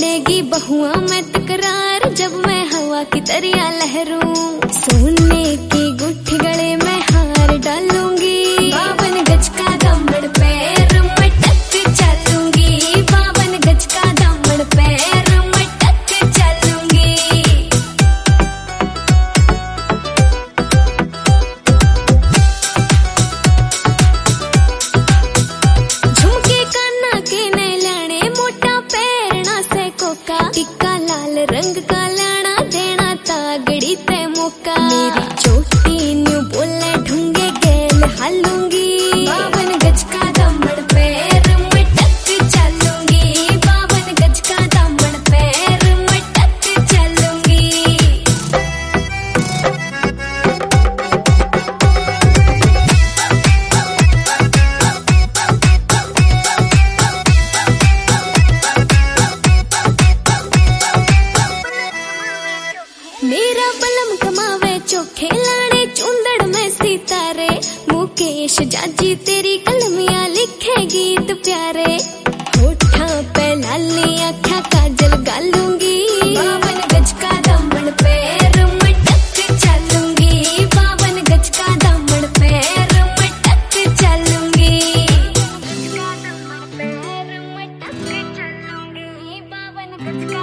छोड़ेगी बहुआ में तकरार जब मैं हवा की तरिया लहरूं। सोने की गुट्ठी गले में हार डालूंगी, 52 गज का दामन पैर में टक चलूंगी, 52 गज का दामन पैर में टक चलूंगी। झुमके काना के ने लाने मोटा पैरना से कोका, टिक्का लाल रंग का लाना देना तागड़ी ते मौका। मेरी चोटी न्यू बोले ढूंगे गेल हालूंगी, 52 गज का दामन पैर में टक चलूंगी, 52 गज का दामन पैर में टक चलूंगी। मेरा बलम कमावे चोखे लाने चूंदड़ में सितारे, मुकेश जाजी तेरी कलमिया लिखे गीत प्यारे। होठा पे लाली आँखा काजल गालूंगी, 52 गज का दामन पैर में टक चलूंगी, 52 गज का दामन पैर में टक चलूंगी। 52 गज का